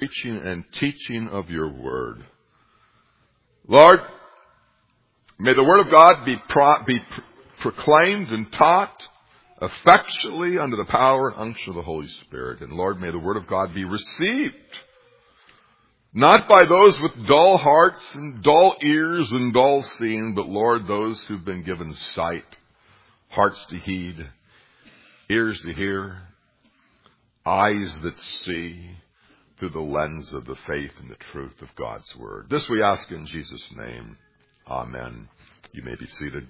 preaching and teaching of your word. Lord, may the word of God be proclaimed and taught effectually under the power and unction of the Holy Spirit. And Lord, may the word of God be received, not by those with dull hearts and dull ears and dull seeing, but Lord, those who've been given sight, hearts to heed, ears to hear, eyes that see through the lens of the faith and the truth of God's word. This we ask in Jesus' name. Amen. You may be seated.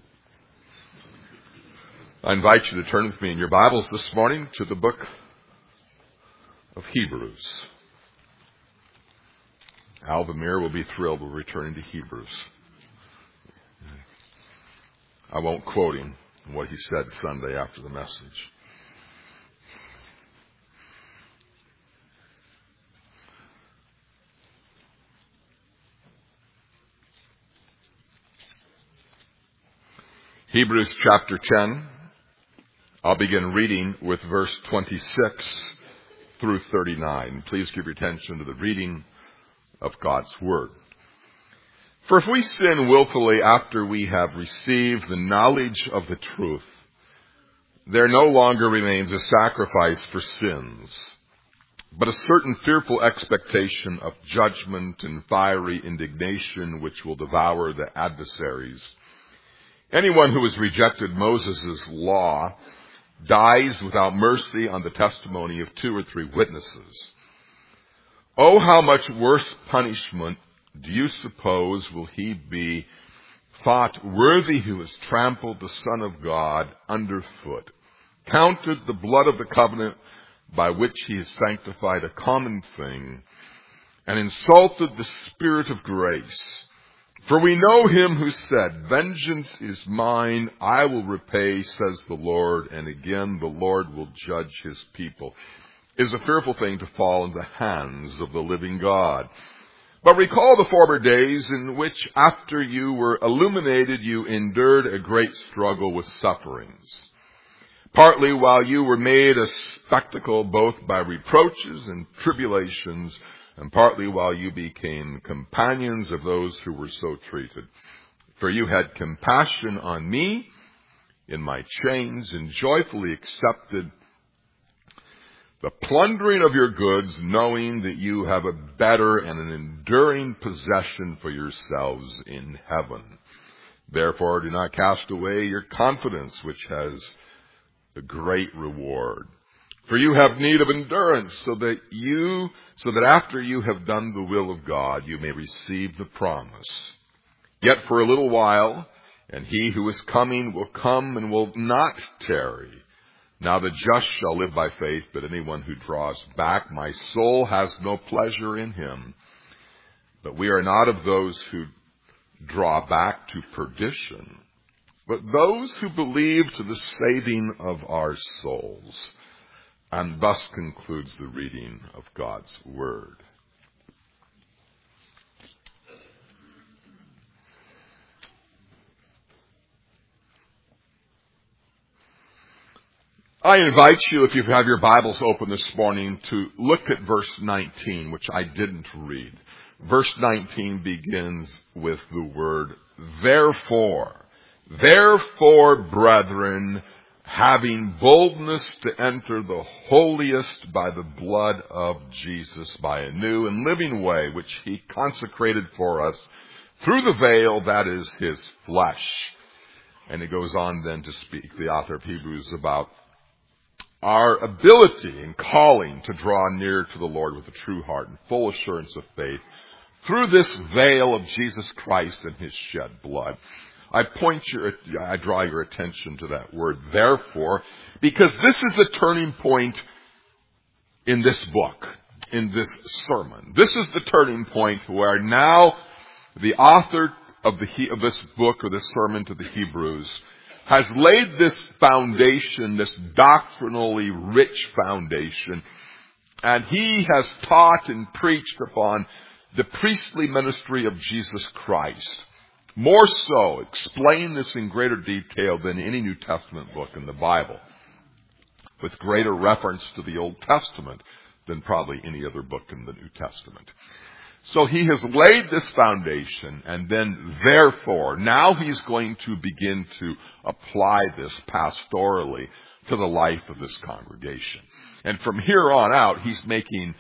I invite you to turn with me in your Bibles this morning to the book of Hebrews. Alvamir will be thrilled we're returning to Hebrews. I won't quote him what he said Sunday after the message. Hebrews chapter 10. I'll begin reading with verse 26 through 39. Please give your attention to the reading of God's word. For if we sin willfully after we have received the knowledge of the truth, there no longer remains a sacrifice for sins, but a certain fearful expectation of judgment and fiery indignation which will devour the adversaries. Anyone who has rejected Moses' law dies without mercy on the testimony of 2 or 3 witnesses. Oh, how much worse punishment do you suppose will he be thought worthy who has trampled the Son of God underfoot, counted the blood of the covenant by which he has sanctified a common thing, and insulted the Spirit of grace? For we know him who said, "Vengeance is mine, I will repay, says the Lord," and again, "the Lord will judge his people." It is a fearful thing to fall into the hands of the living God. But recall the former days in which, after you were illuminated, you endured a great struggle with sufferings, partly while you were made a spectacle both by reproaches and tribulations, and partly while you became companions of those who were so treated. For you had compassion on me in my chains, and joyfully accepted the plundering of your goods, knowing that you have a better and an enduring possession for yourselves in heaven. Therefore do not cast away your confidence, which has a great reward. For you have need of endurance, so that after you have done the will of God, you may receive the promise. Yet for a little while, and he who is coming will come and will not tarry. Now the just shall live by faith, but anyone who draws back, my soul has no pleasure in him. But we are not of those who draw back to perdition, but those who believe to the saving of our souls. And thus concludes the reading of God's word. I invite you, if you have your Bibles open this morning, to look at verse 19, which I didn't read. Verse 19 begins with the word, therefore. Therefore, brethren, having boldness to enter the holiest by the blood of Jesus, by a new and living way, which he consecrated for us through the veil, that is his flesh. And he goes on then to speak, the author of Hebrews, about our ability and calling to draw near to the Lord with a true heart and full assurance of faith through this veil of Jesus Christ and his shed blood. I draw your attention to that word, therefore, because this is the turning point in this book, in this sermon. This is the turning point where now the author of this book or this sermon to the Hebrews has laid this foundation, this doctrinally rich foundation, and he has taught and preached upon the priestly ministry of Jesus Christ. More so, explain this in greater detail than any New Testament book in the Bible, with greater reference to the Old Testament than probably any other book in the New Testament. So he has laid this foundation, and then therefore, now he's going to begin to apply this pastorally to the life of this congregation. And from here on out, he's making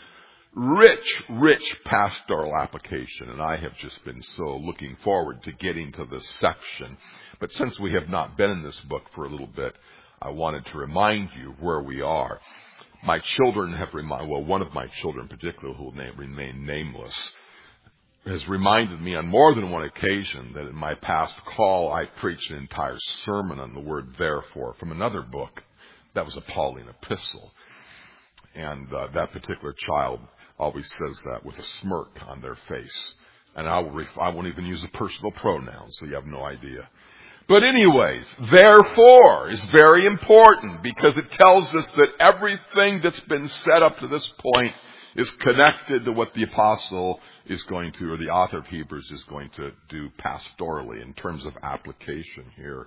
rich pastoral application. And I have just been so looking forward to getting to this section. But since we have not been in this book for a little bit, I wanted to remind you where we are. My children have one of my children in particular, who will remain nameless, has reminded me on more than one occasion that in my past call I preached an entire sermon on the word therefore from another book. That was a Pauline epistle. And that particular child always says that with a smirk on their face. And I won't even use a personal pronoun, so you have no idea. But anyways, therefore is very important because it tells us that everything that's been said up to this point is connected to what the apostle is going to, or the author of Hebrews is going to do pastorally in terms of application here.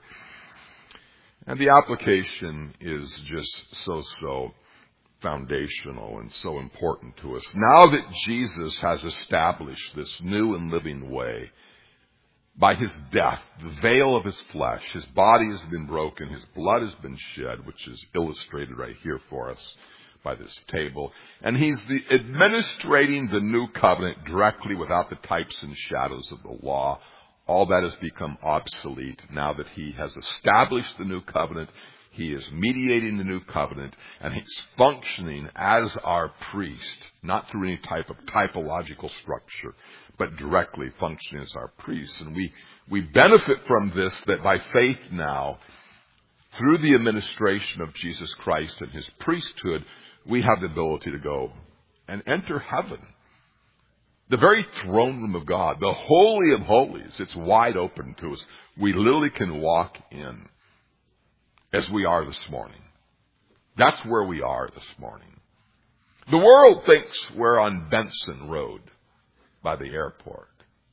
And the application is just so foundational and so important to us. Now that Jesus has established this new and living way, by his death, the veil of his flesh, his body has been broken, his blood has been shed, which is illustrated right here for us by this table. And he's administrating the new covenant directly without the types and shadows of the law. All that has become obsolete now that he has established the new covenant. He is mediating the new covenant, and he's functioning as our priest, not through any type of typological structure, but directly functioning as our priest. And we benefit from this, that by faith now, through the administration of Jesus Christ and his priesthood, we have the ability to go and enter heaven. The very throne room of God, the Holy of Holies, it's wide open to us. We literally can walk in as we are this morning. That's where we are this morning. The world thinks we're on Benson Road by the airport.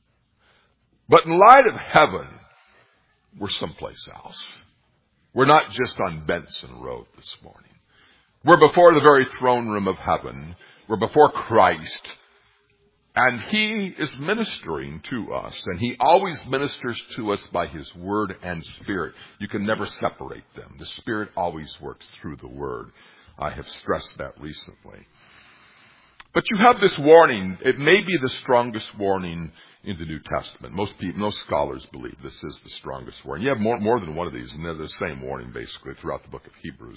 But in light of heaven, we're someplace else. We're not just on Benson Road this morning. We're before the very throne room of heaven. We're before Christ. And he is ministering to us. And he always ministers to us by his word and spirit. You can never separate them. The spirit always works through the word. I have stressed that recently. But you have this warning. It may be the strongest warning in the New Testament. Most scholars believe this is the strongest warning. You have more than one of these, and they're the same warning basically throughout the book of Hebrews.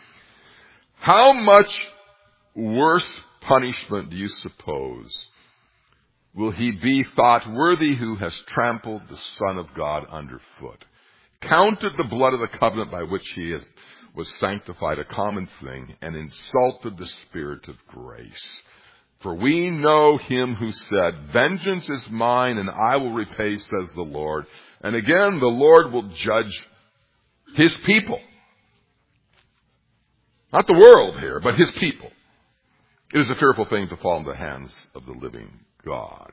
How much worse punishment do you suppose will he be thought worthy who has trampled the Son of God underfoot, counted the blood of the covenant by which he was sanctified a common thing, and insulted the Spirit of grace? For we know him who said, vengeance is mine and I will repay, says the Lord. And again, the Lord will judge his people. Not the world here, but his people. It is a fearful thing to fall in the hands of the living God.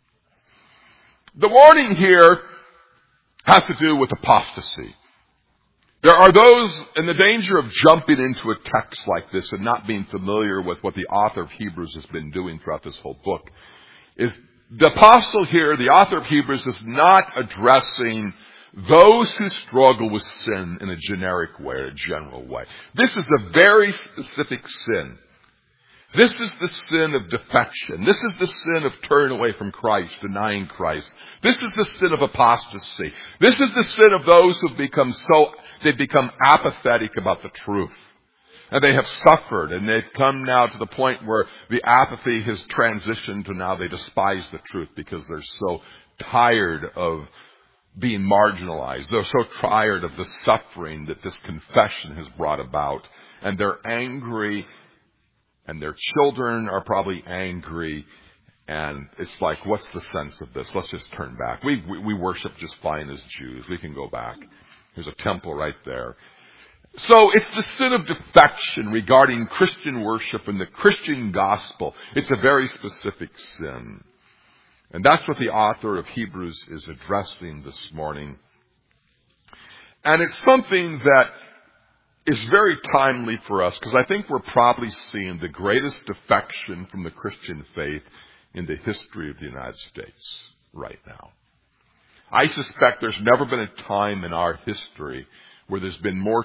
The warning here has to do with apostasy. There are those in the danger of jumping into a text like this and not being familiar with what the author of Hebrews has been doing throughout this whole book. Is the apostle here, the author of Hebrews, is not addressing those who struggle with sin in a generic way, a general way. This is a very specific sin. This is the sin of defection. This is the sin of turning away from Christ, denying Christ. This is the sin of apostasy. This is the sin of those who've they've become apathetic about the truth. And they have suffered, and they've come now to the point where the apathy has transitioned to now they despise the truth because they're so tired of being marginalized. They're so tired of the suffering that this confession has brought about. And they're angry. And their children are probably angry, and it's like, what's the sense of this? Let's just turn back. We worship just fine as Jews. We can go back. There's a temple right there. So it's the sin of defection regarding Christian worship and the Christian gospel. It's a very specific sin. And that's what the author of Hebrews is addressing this morning. And it's something that is very timely for us because I think we're probably seeing the greatest defection from the Christian faith in the history of the United States right now. I suspect there's never been a time in our history where there's been more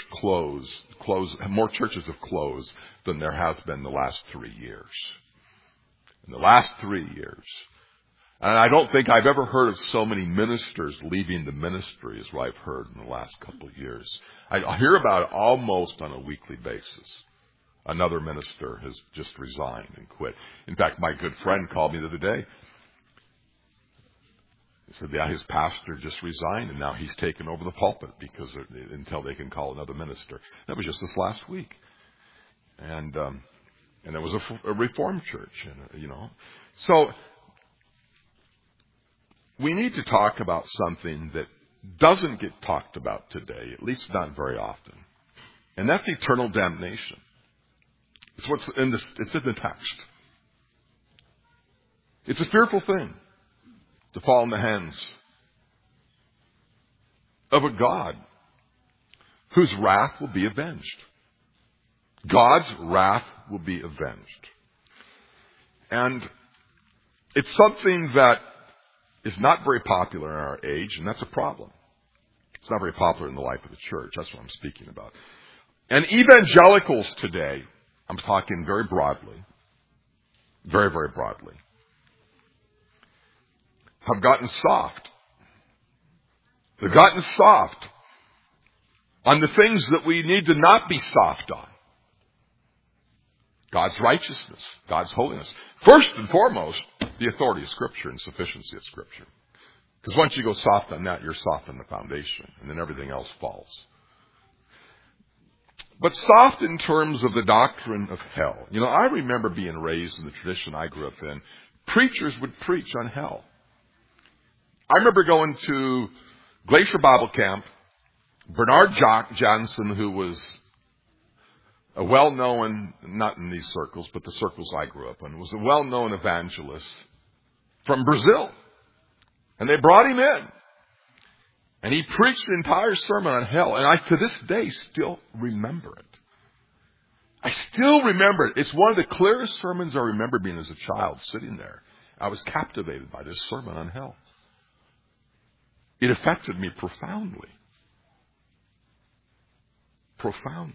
more churches have closed than there has been the last 3 years. In the last 3 years. And I don't think I've ever heard of so many ministers leaving the ministry as what I've heard in the last couple of years. I hear about it almost on a weekly basis. Another minister has just resigned and quit. In fact, my good friend called me the other day. He said, yeah, his pastor just resigned and now he's taken over the pulpit because until they can call another minister. That was just this last week. And it was a Reformed church, So we need to talk about something that doesn't get talked about today, at least not very often. And that's eternal damnation. It's in the text. It's a fearful thing to fall in the hands of a God whose wrath will be avenged. God's wrath will be avenged. And it's something that is not very popular in our age, and that's a problem. It's not very popular in the life of the church. That's what I'm speaking about. And evangelicals today, I'm talking very broadly, very, very broadly, have gotten soft. They've gotten soft on the things that we need to not be soft on. God's righteousness, God's holiness. First and foremost, the authority of Scripture and sufficiency of Scripture. Because once you go soft on that, you're soft on the foundation, and then everything else falls. But soft in terms of the doctrine of hell. I remember being raised in the tradition I grew up in. Preachers would preach on hell. I remember going to Glacier Bible Camp. Bernard Johnson, who was a well-known, not in these circles, but the circles I grew up in, was a well-known evangelist from Brazil. And they brought him in. And he preached the entire sermon on hell. And I, to this day, still remember it. I still remember it. It's one of the clearest sermons I remember being as a child sitting there. I was captivated by this sermon on hell. It affected me profoundly. Profoundly.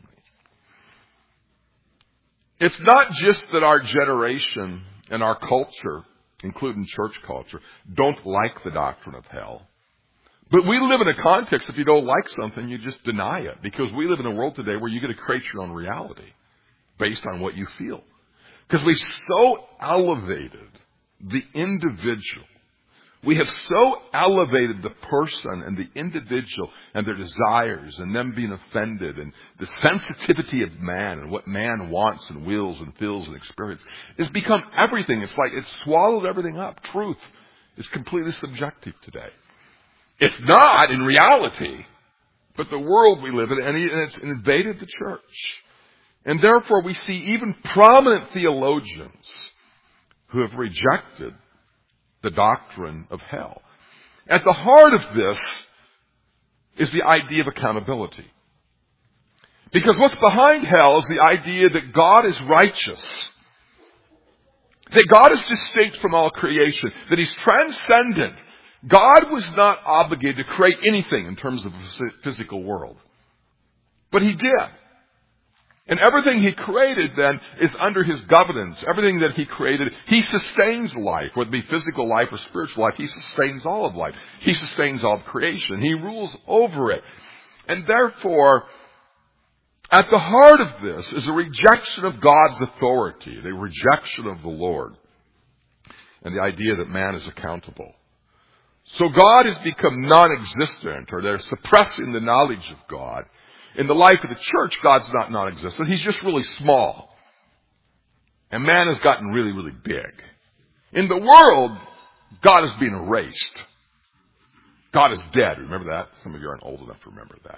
It's not just that our generation and our culture, including church culture, don't like the doctrine of hell. But we live in a context, if you don't like something, you just deny it. Because we live in a world today where you get to create your own reality based on what you feel. Because we've so elevated the individual. We have so elevated the person and the individual and their desires and them being offended and the sensitivity of man and what man wants and wills and feels and experiences. It's become everything. It's like it's swallowed everything up. Truth is completely subjective today. It's not in reality, but the world we live in, and it's invaded the church. And therefore we see even prominent theologians who have rejected the doctrine of hell. At the heart of this is the idea of accountability. Because what's behind hell is the idea that God is righteous. That God is distinct from all creation. That He's transcendent. God was not obligated to create anything in terms of the physical world. But He did. And everything He created then is under His governance. Everything that He created, He sustains life, whether it be physical life or spiritual life. He sustains all of life. He sustains all of creation. He rules over it. And therefore, at the heart of this is a rejection of God's authority, the rejection of the Lord, and the idea that man is accountable. So God has become non-existent, or they're suppressing the knowledge of God. In the life of the church, God's not non-existent. He's just really small. And man has gotten really, really big. In the world, God is being erased. God is dead. Remember that? Some of you aren't old enough to remember that.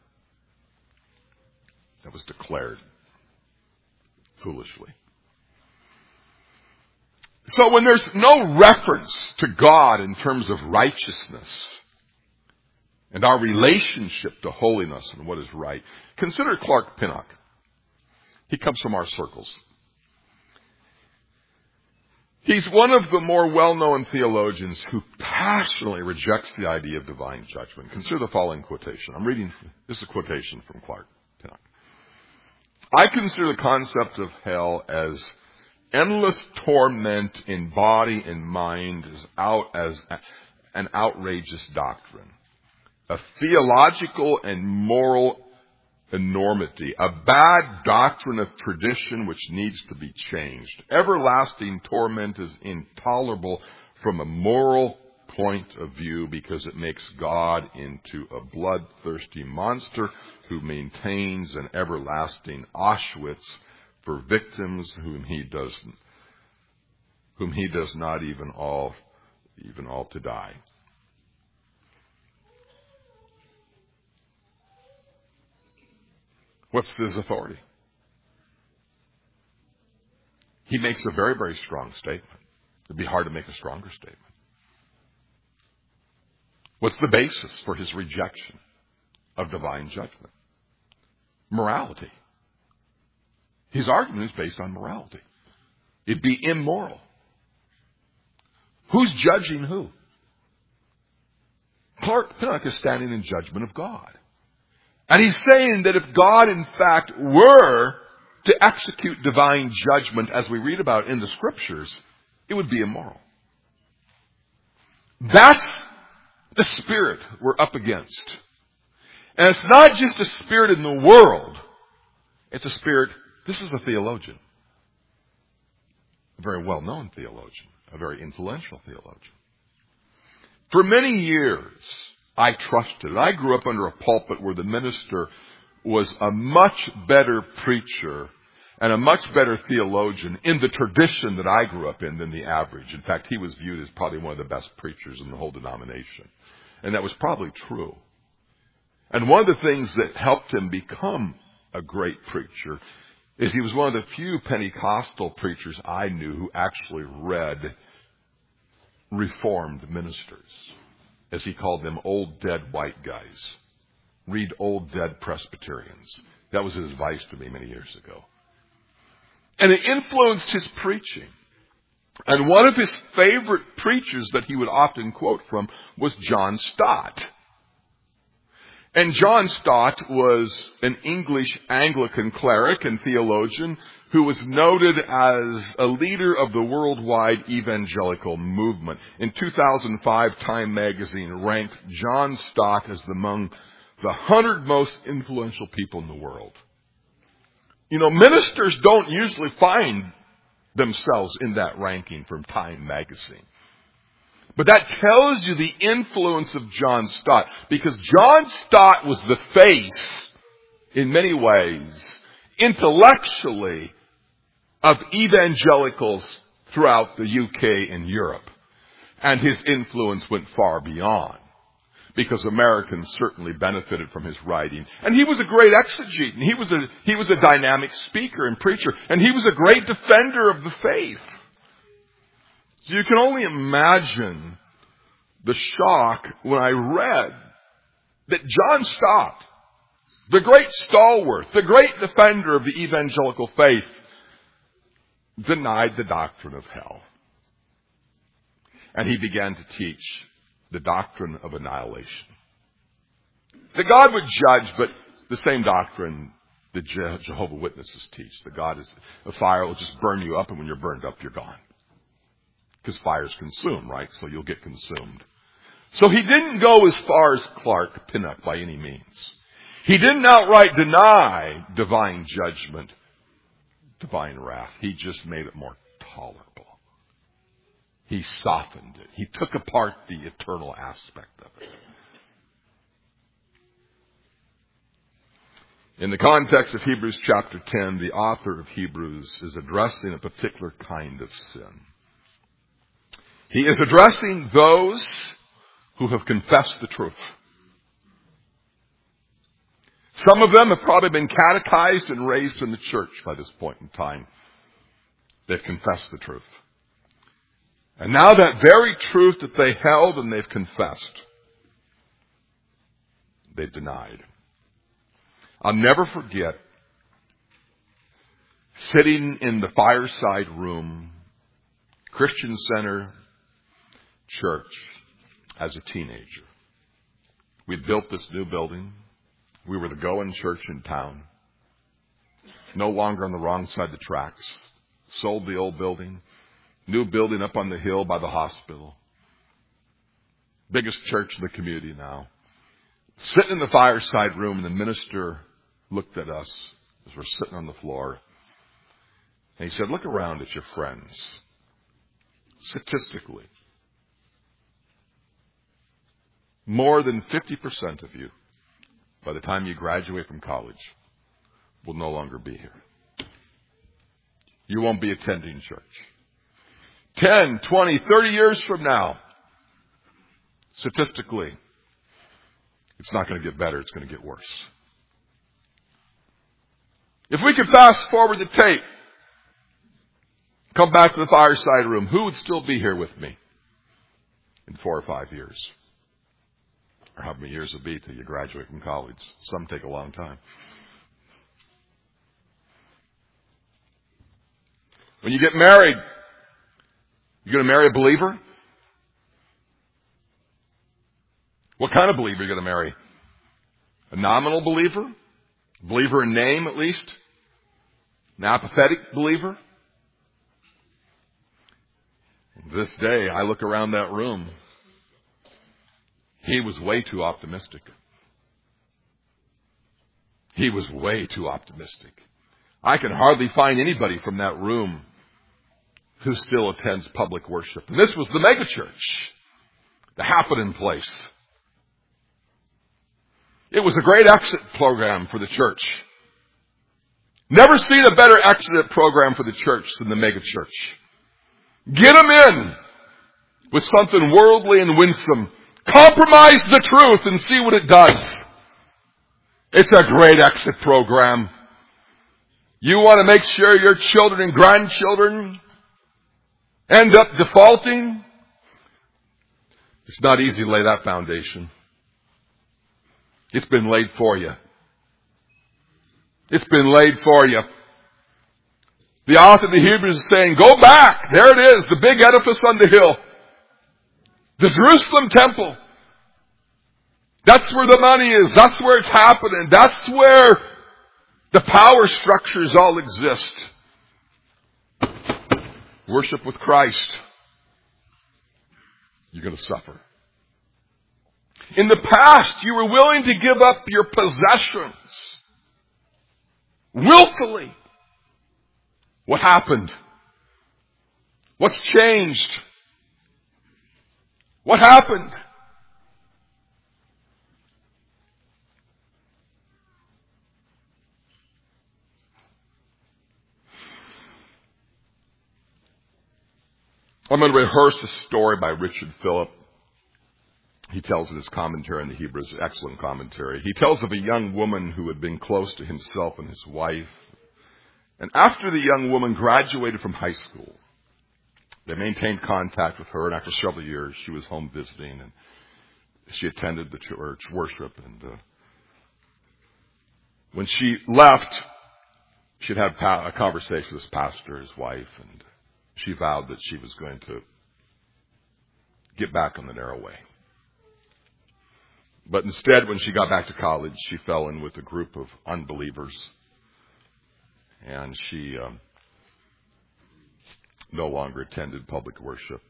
That was declared foolishly. So when there's no reference to God in terms of righteousness, and our relationship to holiness and what is right. Consider Clark Pinnock. He comes from our circles. He's one of the more well-known theologians who passionately rejects the idea of divine judgment. Consider the following quotation. This is a quotation from Clark Pinnock. I consider the concept of hell as endless torment in body and mind as an outrageous doctrine, a theological and moral enormity, a bad doctrine of tradition which needs to be changed. Everlasting torment is intolerable from a moral point of view because it makes God into a bloodthirsty monster who maintains an everlasting Auschwitz for victims whom he does not even all to die. What's his authority? He makes a very, very strong statement. It'd be hard to make a stronger statement. What's the basis for his rejection of divine judgment? Morality. His argument is based on morality. It'd be immoral. Who's judging who? Clark Pinnock is standing in judgment of God. And he's saying that if God, in fact, were to execute divine judgment, as we read about in the Scriptures, it would be immoral. That's the spirit we're up against. And it's not just a spirit in the world. It's a spirit, this is a theologian. A very well-known theologian. A very influential theologian. For many years, I trusted. I grew up under a pulpit where the minister was a much better preacher and a much better theologian in the tradition that I grew up in than the average. In fact, he was viewed as probably one of the best preachers in the whole denomination. And that was probably true. And one of the things that helped him become a great preacher is he was one of the few Pentecostal preachers I knew who actually read Reformed ministers. As he called them, old dead white guys. Read old dead Presbyterians. That was his advice to me many years ago. And it influenced his preaching. And one of his favorite preachers that he would often quote from was John Stott. And John Stott was an English Anglican cleric and theologian who was noted as a leader of the worldwide evangelical movement. In 2005, Time magazine ranked John Stott as among the 100 most influential people in the world. You know, ministers don't usually find themselves in that ranking from Time magazine. But that tells you the influence of John Stott, because John Stott was the face, in many ways, intellectually, of evangelicals throughout the UK and Europe. And his influence went far beyond, because Americans certainly benefited from his writing. And he was a great exegete, and he was a dynamic speaker and preacher, and he was a great defender of the faith. So you can only imagine the shock when I read that John Stott, the great stalwart, the great defender of the evangelical faith, denied the doctrine of hell. And he began to teach the doctrine of annihilation. That God would judge, but the same doctrine the Jehovah's Witnesses teach. That God is a fire will just burn you up, and when you're burned up, you're gone. Because fires consume, right? So you'll get consumed. So he didn't go as far as Clark Pinnock by any means. He didn't outright deny divine judgment, divine wrath. He just made it more tolerable. He softened it. He took apart the eternal aspect of it. In the context of Hebrews chapter 10, the author of Hebrews is addressing a particular kind of sin. He is addressing those who have confessed the truth. Some of them have probably been catechized and raised in the church by this point in time. They've confessed the truth. And now that very truth that they held and they've confessed, they denied. I'll never forget sitting in the fireside room, Christian Center Church, as a teenager. We'd built this new building. We were the going church in town. No longer on the wrong side of the tracks. Sold the old building. New building up on the hill by the hospital. Biggest church in the community now. Sitting in the fireside room, and the minister looked at us as we're sitting on the floor. And he said, look around at your friends. Statistically, more than 50% of you, by the time you graduate from college, will no longer be here. You won't be attending church. 10, 20, 30 years from now, statistically, it's not going to get better. It's going to get worse. If we could fast forward the tape, come back to the fireside room, who would still be here with me in 4 or 5 years? Or how many years it'll be till you graduate from college. Some take a long time. When you get married, you're going to marry a believer? What kind of believer are you going to marry? A nominal believer? Believer in name, at least? An apathetic believer? This day, I look around that room. He was way too optimistic. He was way too optimistic. I can hardly find anybody from that room who still attends public worship. And this was the megachurch, the happening place. It was a great exit program for the church. Never seen a better exit program for the church than the megachurch. Get them in with something worldly and winsome. Compromise the truth and see what it does. It's a great exit program. You want to make sure your children and grandchildren end up defaulting? It's not easy to lay that foundation. It's been laid for you. It's been laid for you. The author of the Hebrews is saying, go back. There it is, the big edifice on the hill. The Jerusalem temple. That's where the money is. That's where it's happening. That's where the power structures all exist. Worship with Christ. You're going to suffer. In the past, you were willing to give up your possessions. Willfully. What happened? What's changed? What happened? I'm going to rehearse a story by Richard Philip. He tells in his commentary on the Hebrews, excellent commentary. He tells of a young woman who had been close to himself and his wife. And after the young woman graduated from high school, they maintained contact with her, and after several years, she was home visiting, and she attended the church worship. And when she left, she'd had a conversation with this pastor, his wife, and she vowed that she was going to get back on the narrow way. But instead, when she got back to college, she fell in with a group of unbelievers. And she no longer attended public worship.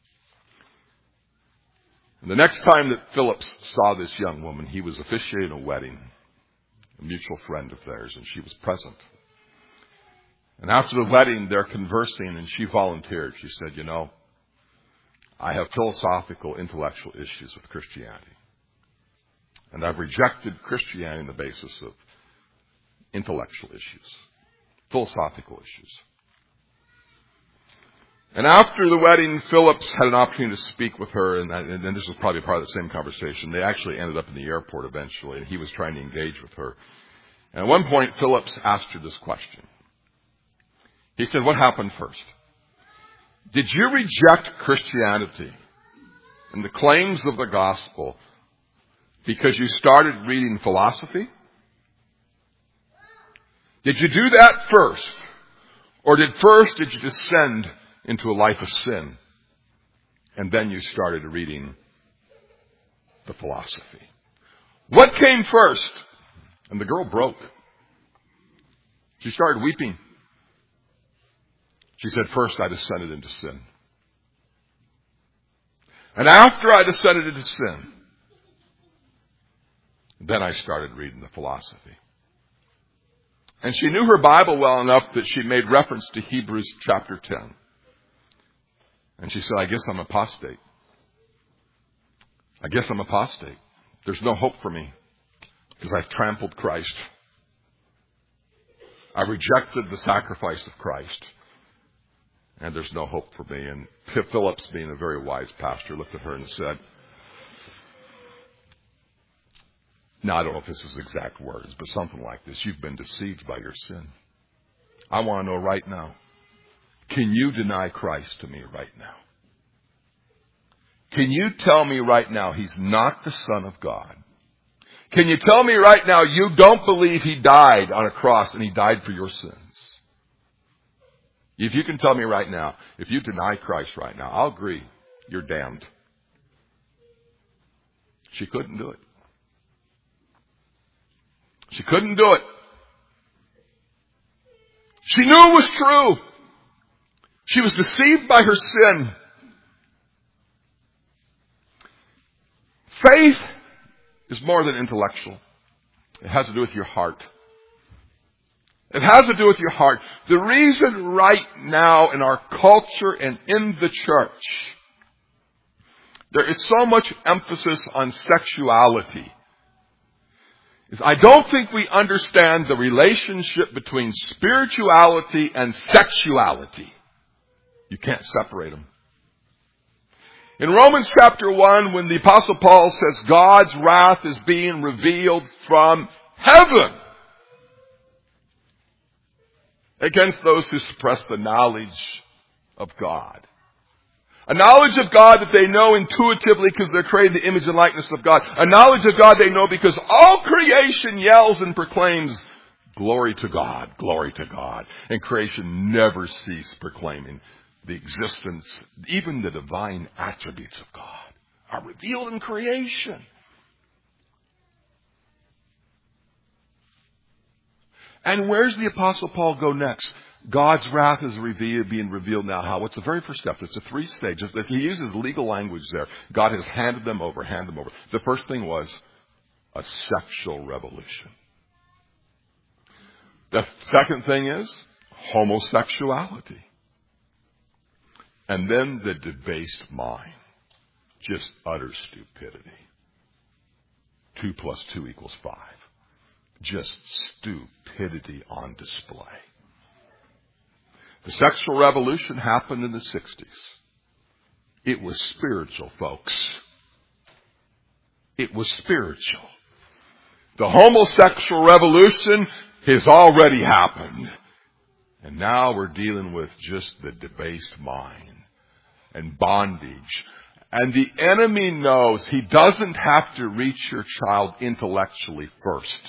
And the next time that Phillips saw this young woman, he was officiating a wedding, a mutual friend of theirs, and she was present. And after the wedding, they're conversing, and she volunteered. She said, you know, I have philosophical, intellectual issues with Christianity. And I've rejected Christianity on the basis of intellectual issues, philosophical issues. And after the wedding, Phillips had an opportunity to speak with her, and this was probably part of the same conversation. They actually ended up in the airport eventually, and he was trying to engage with her. And at one point, Phillips asked her this question. He said, what happened first? Did you reject Christianity and the claims of the gospel because you started reading philosophy? Did you do that first? Or did you descend into a life of sin? And then you started reading the philosophy. What came first? And the girl broke. She started weeping. She said, first I descended into sin. And after I descended into sin, then I started reading the philosophy. And she knew her Bible well enough that she made reference to Hebrews chapter 10. And she said, I guess I'm apostate. I guess I'm apostate. There's no hope for me because I've trampled Christ. I rejected the sacrifice of Christ. And there's no hope for me. And Phillips, being a very wise pastor, looked at her and said, now, I don't know if this is exact words, but something like this. You've been deceived by your sin. I want to know right now, can you deny Christ to me right now? Can you tell me right now he's not the Son of God? Can you tell me right now you don't believe he died on a cross and he died for your sins? If you can tell me right now, if you deny Christ right now, I'll agree, you're damned. She couldn't do it. She couldn't do it. She knew it was true. She was deceived by her sin. Faith is more than intellectual. It has to do with your heart. It has to do with your heart. The reason right now in our culture and in the church, there is so much emphasis on sexuality is I don't think we understand the relationship between spirituality and sexuality. You can't separate them. In Romans chapter 1, when the Apostle Paul says God's wrath is being revealed from heaven against those who suppress the knowledge of God. A knowledge of God that they know intuitively because they're created in the image and likeness of God. A knowledge of God they know because all creation yells and proclaims, glory to God, glory to God. And creation never ceases proclaiming the existence, even the divine attributes of God are revealed in creation. And where's the Apostle Paul go next? God's wrath is being revealed now. How? What's the very first step? It's a 3 stages. He uses legal language there. God has handed them over. The first thing was a sexual revolution. The second thing is homosexuality. And then the debased mind. Just utter stupidity. 2 + 2 = 5. Just stupidity on display. The sexual revolution happened in the 60s. It was spiritual, folks. It was spiritual. The homosexual revolution has already happened. And now we're dealing with just the debased mind and bondage. And the enemy knows he doesn't have to reach your child intellectually first.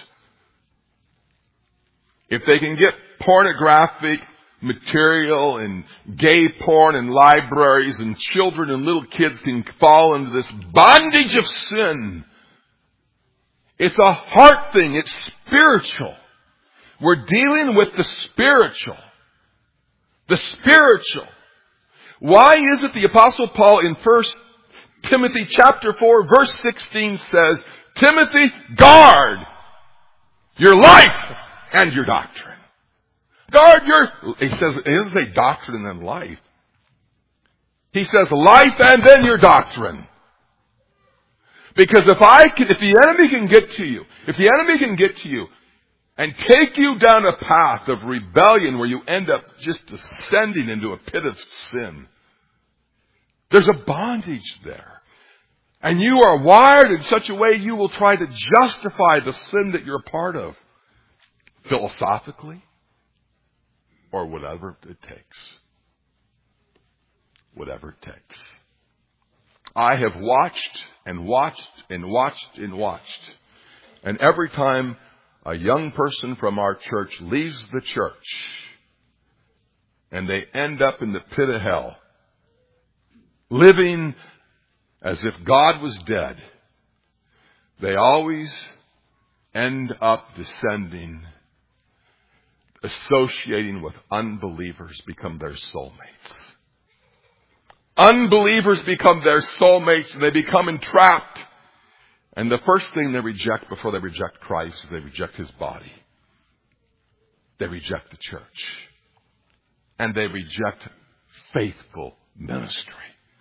If they can get pornographic material and gay porn in libraries and children and little kids can fall into this bondage of sin. It's a heart thing. It's spiritual. We're dealing with the spiritual. The spiritual. Why is it the Apostle Paul in 1 Timothy chapter 4 verse 16 says, Timothy, guard your life and your doctrine. Guard he says, it doesn't say doctrine and then life. He says life and then your doctrine. Because if the enemy can get to you and take you down a path of rebellion where you end up just descending into a pit of sin, there's a bondage there. And you are wired in such a way you will try to justify the sin that you're a part of. Philosophically. Or whatever it takes. Whatever it takes. I have watched and watched and watched and watched. And every time a young person from our church leaves the church and they end up in the pit of hell, living as if God was dead, they always end up descending, associating with unbelievers, become their soulmates. Unbelievers become their soulmates, and they become entrapped. And the first thing they reject before they reject Christ is they reject His body. They reject the church. And they reject faithful ministry.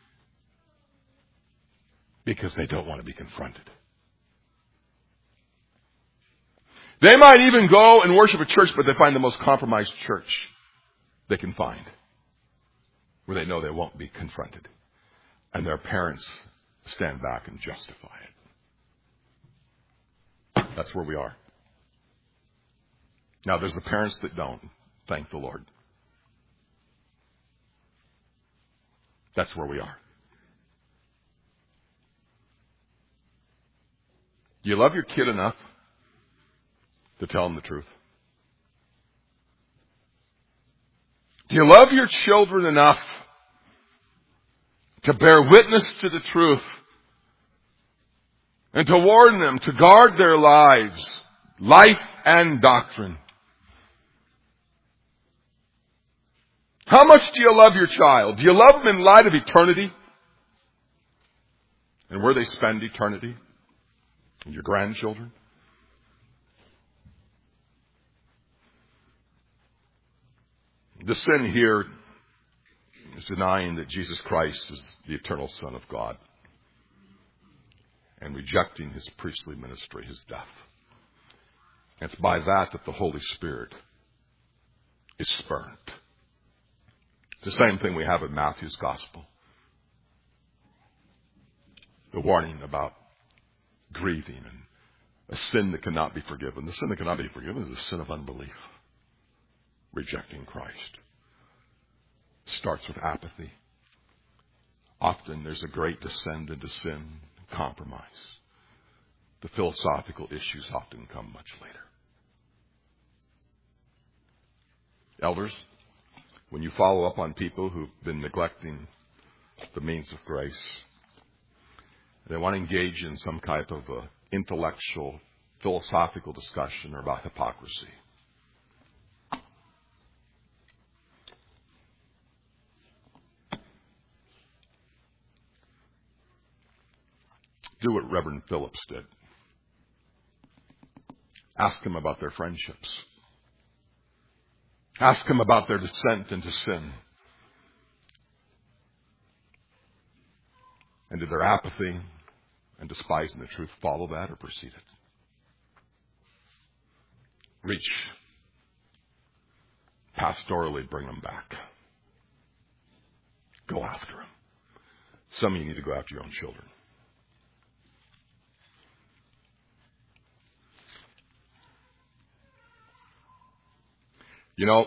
Because they don't want to be confronted. They might even go and worship a church, but they find the most compromised church they can find, where they know they won't be confronted. And their parents stand back and justify it. That's where we are. Now, there's the parents that don't. Thank the Lord. That's where we are. Do you love your kid enough to tell them the truth? Do you love your children enough to bear witness to the truth and to warn them to guard their lives, life and doctrine? How much do you love your child? Do you love them in light of eternity and where they spend eternity? And your grandchildren? The sin here is denying that Jesus Christ is the eternal Son of God and rejecting His priestly ministry, His death. And it's by that the Holy Spirit is spurned. It's the same thing we have in Matthew's Gospel. The warning about grieving and a sin that cannot be forgiven. The sin that cannot be forgiven is the sin of unbelief. Rejecting Christ. Starts with apathy. Often there's a great descent into sin and compromise. The philosophical issues often come much later. Elders, when you follow up on people who've been neglecting the means of grace, they want to engage in some type of intellectual, philosophical discussion or about hypocrisy. Do what Reverend Phillips did. Ask them about their friendships. Ask them about their descent into sin. And did their apathy and despising the truth follow that or precede it? Reach. Pastorally bring them back. Go after them. Some of you need to go after your own children. You know,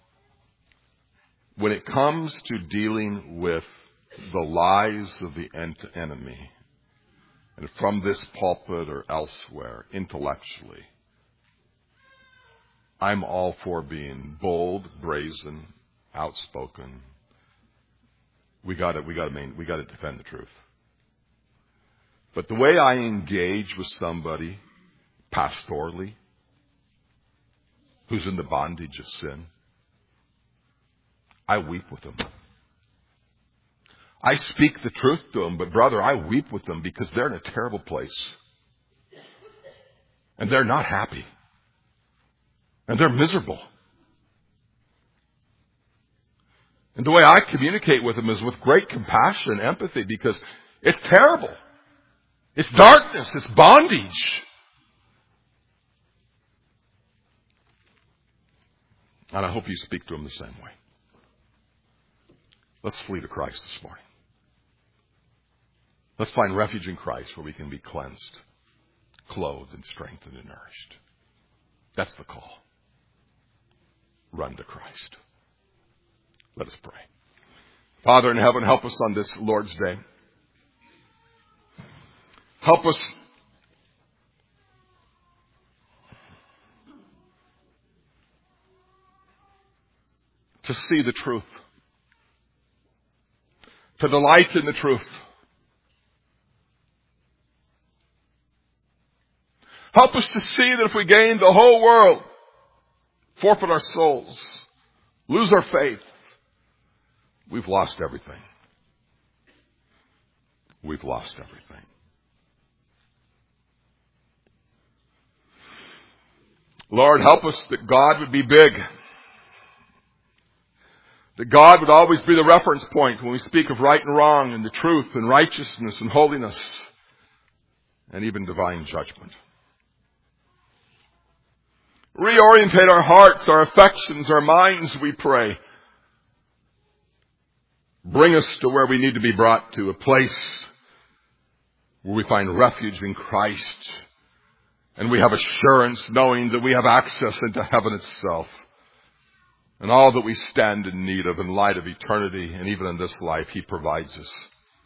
when it comes to dealing with the lies of the enemy, and from this pulpit or elsewhere, intellectually, I'm all for being bold, brazen, outspoken. We got to defend the truth. But the way I engage with somebody pastorally who's in the bondage of sin, I weep with them. I speak the truth to them, but brother, I weep with them because they're in a terrible place. And they're not happy. And they're miserable. And the way I communicate with them is with great compassion and empathy because it's terrible. It's darkness. It's bondage. And I hope you speak to them the same way. Let's flee to Christ this morning. Let's find refuge in Christ where we can be cleansed, clothed, and strengthened and nourished. That's the call. Run to Christ. Let us pray. Father in heaven, help us on this Lord's Day. Help us to see the truth, to delight in the truth. Help us to see that if we gain the whole world, forfeit our souls, lose our faith, we've lost everything. We've lost everything. Lord, help us that God would be big. That God would always be the reference point when we speak of right and wrong and the truth and righteousness and holiness and even divine judgment. Reorientate our hearts, our affections, our minds, we pray. Bring us to where we need to be brought to, a place where we find refuge in Christ. And we have assurance knowing that we have access into heaven itself. And all that we stand in need of in light of eternity and even in this life, He provides us.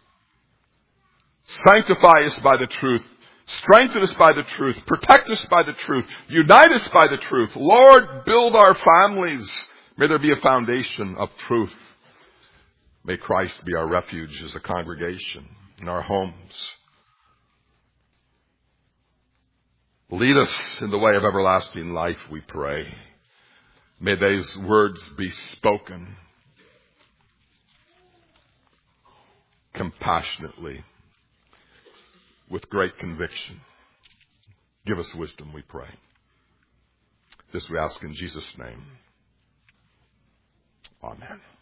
Sanctify us by the truth. Strengthen us by the truth. Protect us by the truth. Unite us by the truth. Lord, build our families. May there be a foundation of truth. May Christ be our refuge as a congregation in our homes. Lead us in the way of everlasting life, we pray. May those words be spoken compassionately, with great conviction. Give us wisdom, we pray. This we ask in Jesus' name. Amen.